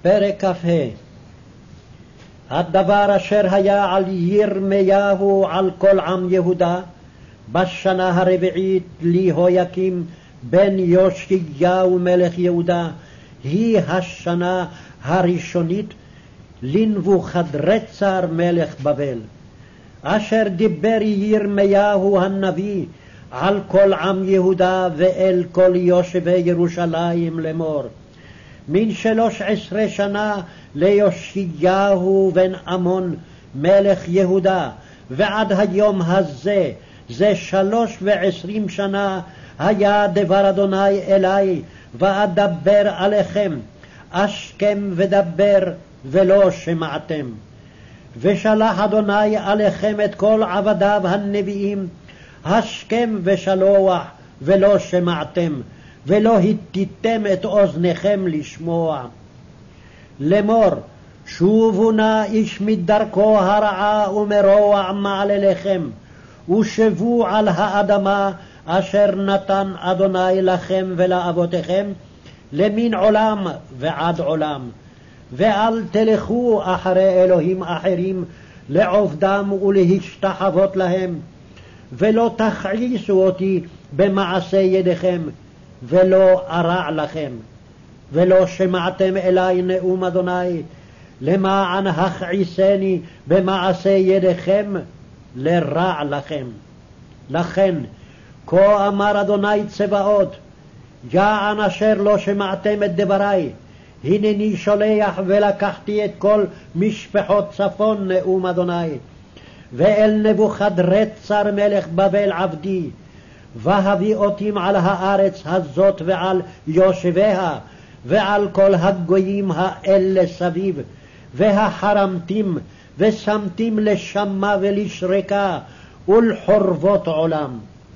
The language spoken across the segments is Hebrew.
פרק כ"ה. הדבר אשר היה על ירמיהו על כל עם יהודה בשנה הרביעית ליהויקים בן יאשיהו מלך יהודה, היא השנה הראשונית לנבוכדרצר מלך בבל, אשר דיבר ירמיהו הנביא על כל עם יהודה ואל כל יושבי ירושלים לאמור. מן 13 שנה ליאשיהו בן אמון מלך יהודה ועד היום הזה, זה 23 שנה, היה דבר אדוני אלי, ואדבר עליכם השכם ודבר ולא שמעתם. ושלח אדוני עליכם את כל עבדיו הנביאים השכם ושלוח ולא שמעתם, ולא התיתם את אוזניכם לשמוע. לאמור, שובו נא איש מדרכו הרעה ומרוע מעלליכם, ושבו על האדמה אשר נתן אדוני לכם ולאבותיכם למין עולם ועד עולם. ואל תלכו אחרי אלוהים אחרים לעובדם ולהשתחוות להם, ולא תכעיסו אותי במעשה ידיכם, ולא ארע לכם. ולא שמעתם אלי נאום אדוני, למען הכעיסני במעשה ידיכם לרע לכם. לכן, כה אמר אדוני צבאות, יען אשר לא שמעתם את דברי, הנני שולח ולקחתי את כל משפחות צפון נאום אדוני, ואל נבוכדרצר מלך בבל עבדי, והביא אותם על הארץ הזאת ועל יושביה, ועל כל הגויים האלה סביב, והחרמתים, ושמתים לשמה ולשרקה, ולחורבות עולם.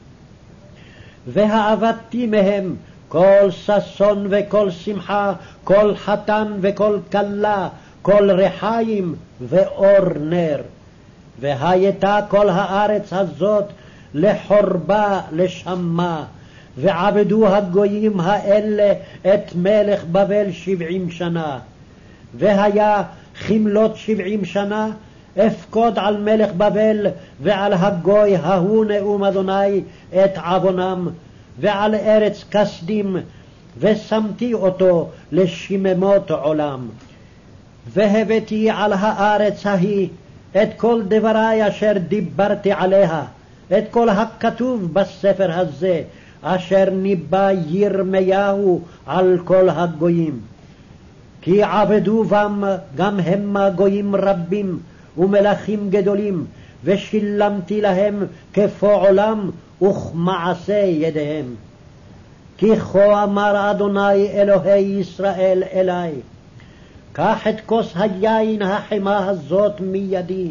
והעבדתי מהם כל ששון וכל שמחה, כל חתן וכל כלה, כל רחיים ואור נר. והייתה כל הארץ הזאת לחורבה לשמה, ועבדו הגויים האלה את מלך בבל 70 שנה. והיה כמלות 70 שנה אפקוד על מלך בבל ועל הגוי ההוא נאום אדוני את עוונם, ועל ארץ כסדים, ושמתי אותו לשממות עולם. והבאתי על הארץ ההיא את כל דברי אשר דיברתי עליה, את כל הכתוב בספר הזה, אשר ניבא ירמיהו על כל הגויים. כי עבדו בם גם המה גויים רבים ומלכים גדולים, ושילמתי להם כפועלם וכמעשה ידיהם. כי כה אמר אדוני אלוהי ישראל אלי, קח את כוס היין החמה הזאת מידי,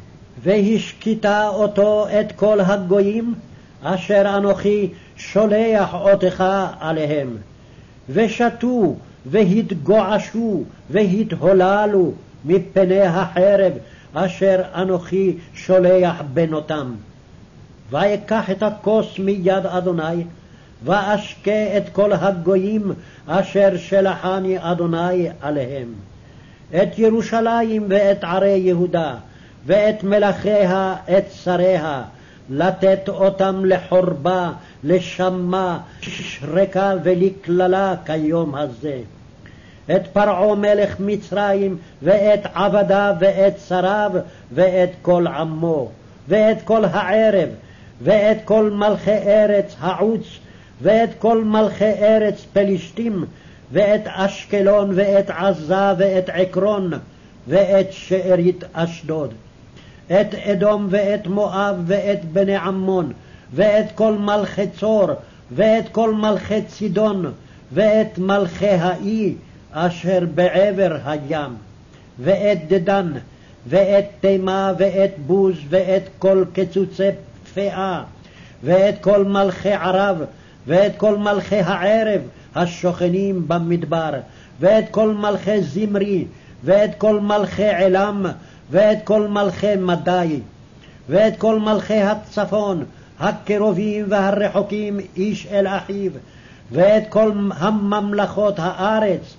והשקיטה אותו את כל הגויים אשר אנוכי שולח אותך עליהם, ושתו והתגועשו והתהוללו מפני החרב אשר אנוכי שולח בנותם. ויקח את הכוס מיד אדוני, ואשקה את כל הגויים אשר שלחני אדוני עליהם, את ירושלים ואת ערי יהודה, ואת מלכיה את שריה, לתת אותם לחורבה, לשמה, שרקה ולקללה כיום הזה. את פרעה מלך מצרים, ואת עבדיו ואת שריו, ואת כל עמו, ואת כל הערב, ואת כל מלכי ארץ העוץ, ואת כל מלכי ארץ פלישתים, ואת אשקלון, ואת עזה, ואת עקרון, ואת שארית אשדוד, את אדום, ואת מואב, ואת בני עמון, ואת כל מלכי צור, ואת כל מלכי צידון, ואת מלכי האי אשר בעבר הים, ואת דדן, ואת תימה, ואת בוז, ואת כל קצוצי פאה, ואת כל מלכי ערב, ואת כל מלכי הערב השוכנים במדבר, ואת כל מלכי זמרי, ואת כל מלכי עילם, ואת כל מלכי מדי, ואת כל מלכי הצפון, הקרובים והרחוקים איש אל אחיו, ואת כל הממלכות הארץ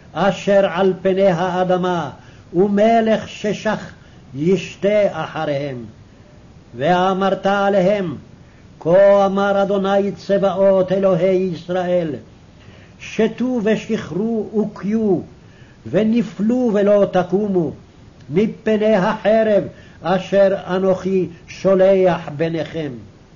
אשר על פני האדמה, ומלך ששח ישתה אחריהם. ואמרת עליהם, כה אמר אדוני צבאות אלוהי ישראל, שתו ושכרו וקיו, ונפלו ולא תקומו, מפני החרב אשר אנוכי שולח ביניכם.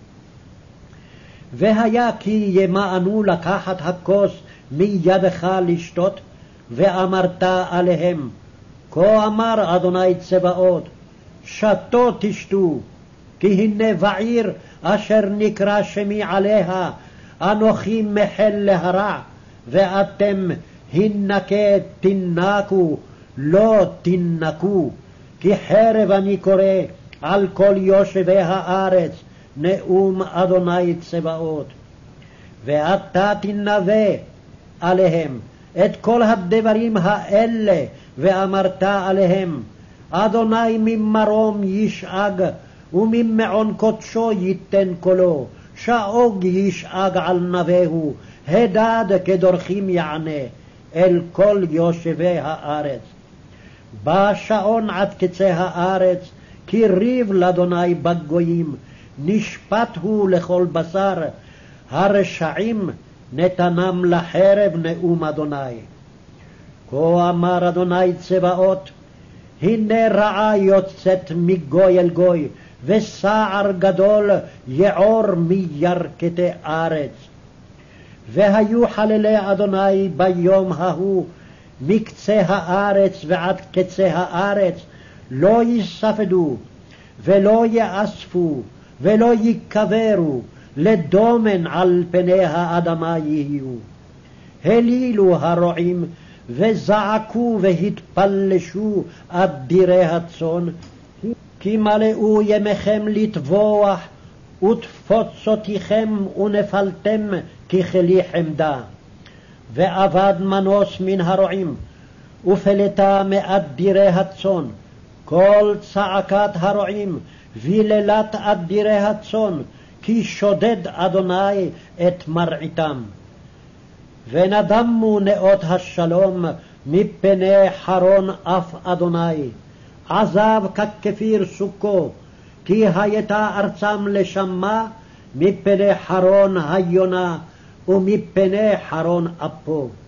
והיה כי ימאנו לקחת הכוס מידך לשתות, ואמרת עליהם, כה אמר אדוני צבאות, שתו תשתו, כי הנה בעיר אשר נקרא שמי עליה, אנוכי מחל להרע, ואתם הנקה תנקו, לא תנקו, כי חרב אני קורא על כל יושבי הארץ, נאום אדוני צבאות. ואתה תנבא עליהם את כל הדברים האלה, ואמרת עליהם, אדוני ממרום ישאג, וממעון קודשו ייתן קולו, שאוג ישאג על נביהו, הדד כדורכים יענה, אל כל יושבי הארץ. בא שעון עד קצה הארץ, כי ריב לאדוני בגויים, נשפט הוא לכל בשר, הרשעים נתנם לחרב, נאום אדוני. כה אמר אדוני צבאות, הנה רעה יוצאת מגוי אל גוי, וסער גדול יעור מירכתי ארץ. והיו חללי אדוני ביום ההוא, מקצה הארץ ועד קצה הארץ, לא יספדו, ולא יאספו, ולא יקברו, לדומן על פני האדמה יהיו. הלילו הרועים, וזעקו והתפלשו אדירי הצאן, כי מלאו ימיכם לטבוח, ותפוצותיכם ונפלתם ככלי חמדה. ואבד מנוס מן הרועים, ופלטה מאדירי הצאן, כל צעקת הרועים, ויללת אדירי הצאן, כי שודד אדוני את מרעיתם. ונדמו נאות השלום מפני חרון אף אדוני, עזב ככפיר סוכו, כי הייתה ארצם לשמה מפני חרון היונה ומפני חרון אפו.